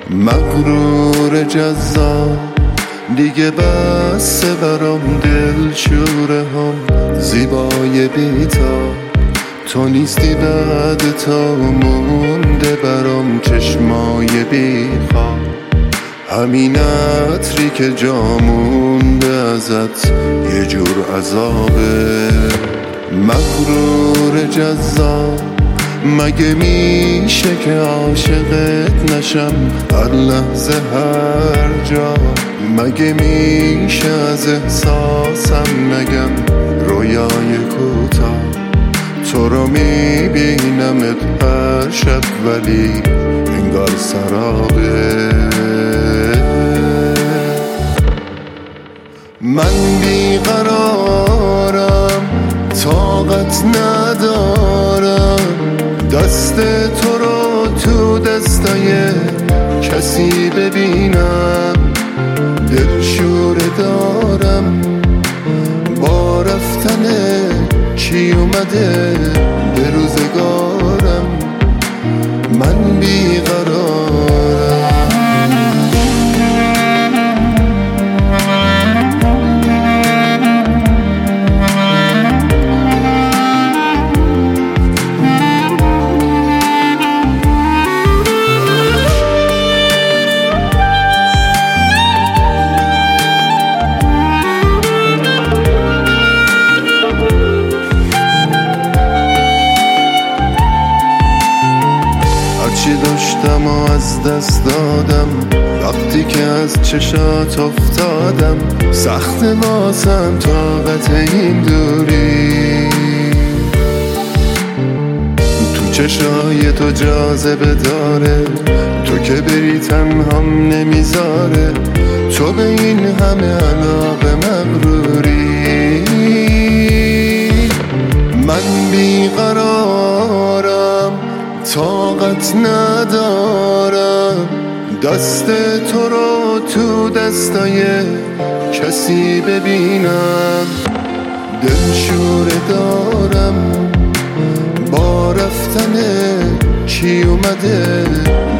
مغرور جذاب دیگه بسه برام، دل شوره هم زیبای بیتا تو نیستی، بعد تا مونده برام چشمای بیخواب. همین عطری که جا مونده ازت یه جور عذابه. مغرور جذاب مگه میشه که عاشقت نشم هر لحظه هر جا؟ مگه میشه از احساسم نگم رویای کوتاه؟ تو رو میبینمت هر شب ولی انگار سرابه. من بیقرارم، طاقت ندارم دست تو رو تو دستای کسی ببینم. دلشوره دارم با رفتن کی اومده به روزگارم. من بیقرارم. چی داشتم و از دست دادم وقتی که از چشات افتادم. سخت واسم طاقت این دوری، تو چشای تو جاذبه داره، تو که بری تنهام نمیذاره. تو به این همه علاقه مغروری. من بیقرارم، طاقت ندارم دست تو رو تو دستای کسی ببینم. دلشوره دارم با رفتن کی اومده